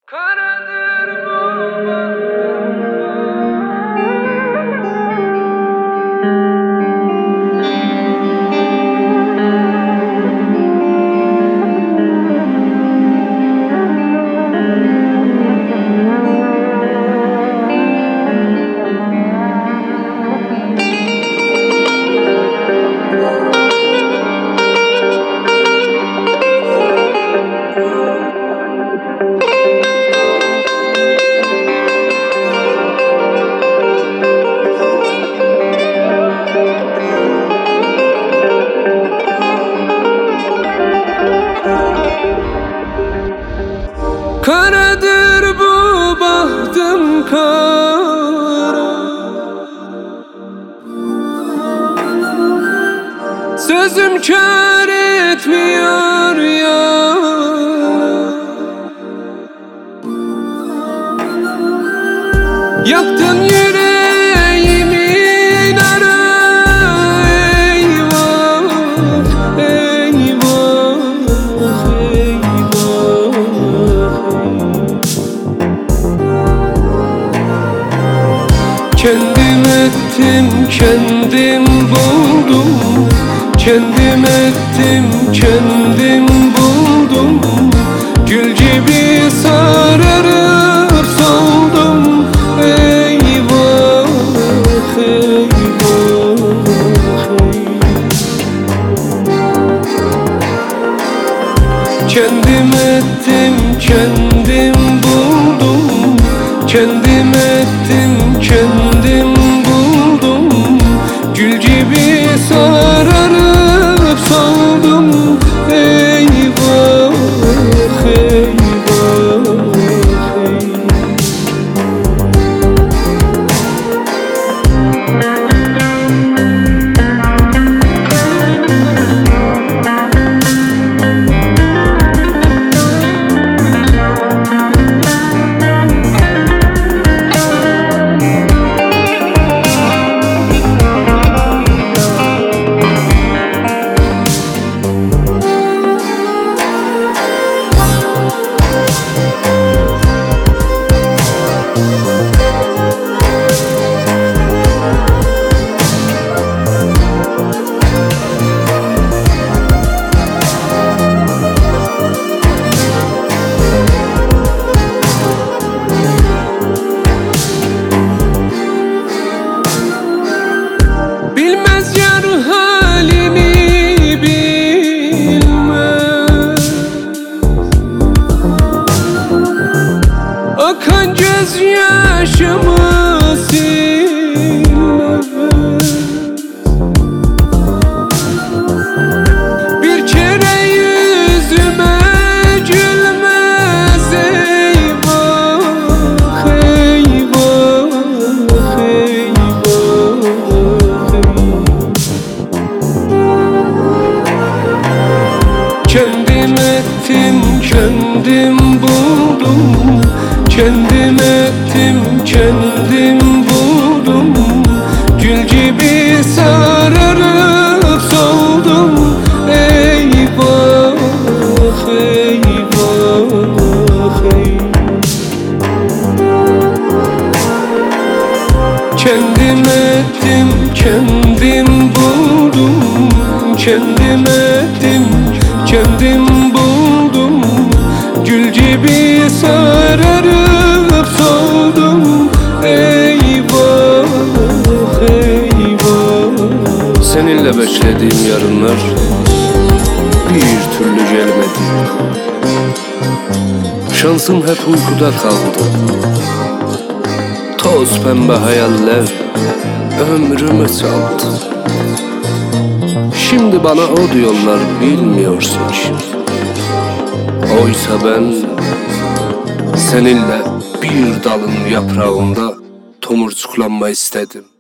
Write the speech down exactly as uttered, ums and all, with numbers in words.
Karadır bu bahtım. Karadır bu bahtım kara, sözüm kâr etmiyor ya. Yaktın yüreğimi nara, eyvah, eyvah, eyvah. Kendim ettim, kendim buldum. Kendim ettim, kendim buldum. Gül gibi sararıp soldum. Eyvah, eyvah, kendim ettim, kendim buldum. Kendim ettim, kendim buldum. Gül gibi sararıp soldum. Eyvah, eyvah, eyvah. Bilmez yar halimi, bilmez. Akan gözyaşımı silmez. Bir kere yüzüme gülmez. Eyvah, eyvah, eyvah. Kendim ettim, kendim buldum. Kendim ettim, kendim buldum. Gül gibi sararıp soldum. Eyvah, eyvah, eyvah. Kendim ettim, kendim buldum. Kendim ettim, kendim buldum. Gül gibi sararıp soldum. Eyvah, eyvah. Seninle beklediğim yarınlar bir türlü gelmedi. Şansım hep uykuda kaldı. Toz pembe hayaller ömrümü çaldı. Şimdi bana o diyorlar, bilmiyorsun ki. Oysa ben seninle bir dalın yaprağında tomurcuklanma istedim.